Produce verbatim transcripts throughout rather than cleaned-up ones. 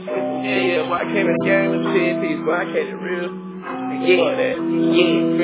Yeah, yeah, boy, I came in the game with ten piece, boy, I came in real. Yeah, that. Yeah,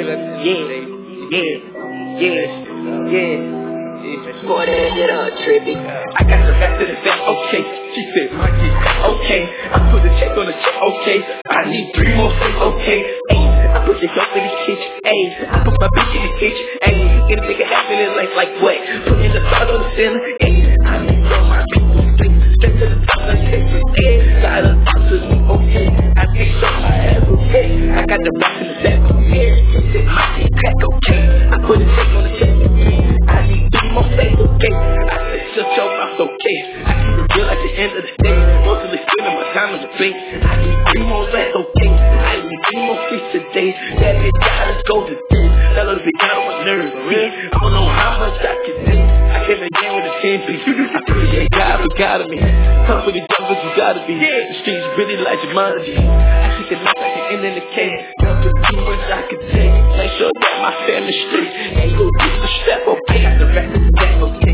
yeah, yeah, yeah, yeah. Boy, that shit all trippy. I got the back to the back, okay. She said, Mikey, okay. I put the check on the check, okay. I need three more things, okay. Ayy, I put the dope in the kitchen, ayy. I put my bitch in the kitchen, ayy. Anything can happen in life like what? Put in the thought on the ceiling, ayy. I need all my people straight, straight to the top like Texas, ayy. Side of the to me, okay. I think so, my ass, okay. I got the back to the back, okay. She said, Mikey, crack, okay. I put the check on the check, okay. I need three more things, okay. I said, shut your mouth, okay. I keep it real at the end of the day. Mostly spending my time in the bank. I need three more rats, okay. I need three more fish today. That bitch gotta go to this. That little bitch got on my nerves, man. I don't know how much I can do. I came again with a ten piece. I appreciate God for God of me. Come for the jumpers, you gotta be. The streets really like your money. I see the night like the end in the cave. Nothing too much I can take. Make sure that my family straight. Ain't go get the strap, okay. I got the back of the back, okay.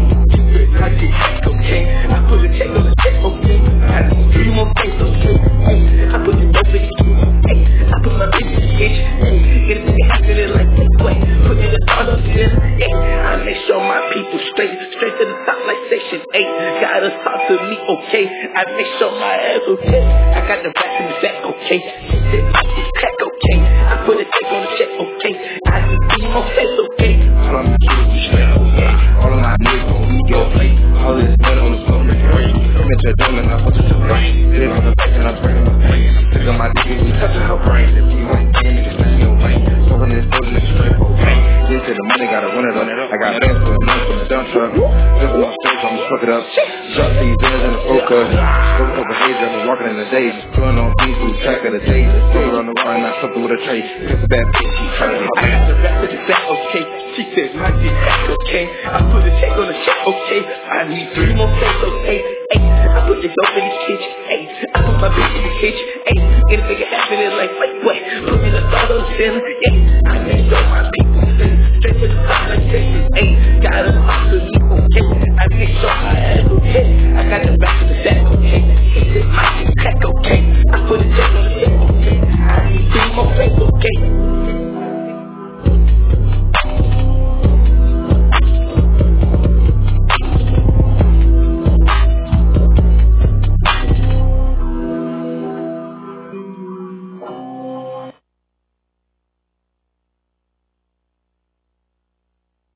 I get back, okay. I put a check on the check, okay. I need three more things, okay. Hey, I put the dope in the kitchen, hey. I put my bitch in the kitchen, hey. Anything happening like that way. Put in the thought of this, hey. I make sure my people straight, straight to the top like section eight. Gotta talk to me, okay. I make sure my ass, okay. I got the back in the back, okay. She said, I get crack, okay. I put a check on the check, okay. I need three more things, okay. All I'm keep you straight, okay. All of my niggas gon' be your plate. All this money on the floor, make it rain. Come at your door and I fuck with your brain. Sit it on the back and I bring my plane. Took on my dick and we touching her brain. If you ain't paying, niggas spending your brain. Smoking this dope and it's straight propane. This to the money, gotta run it up. I got bands for the money from the dump truck. Just on stage, I'ma fuck it up. Drop these bands in the focus. Smoke over haze, I've been walking in the days. Pulling on beats, lose track of the days. Still on the run, not something with a tray. It's a bad bitch, she trying to I got the back to the back, okay. She said, my dick back, okay. I put a check on the check, okay. I need three more things, okay. Ay, I put the dope in the kitchen, ay. I put my bitch in the kitchen, ay. Anything can happen in life like what? Put me the thought on the ceiling, yeah. I need so my bitch.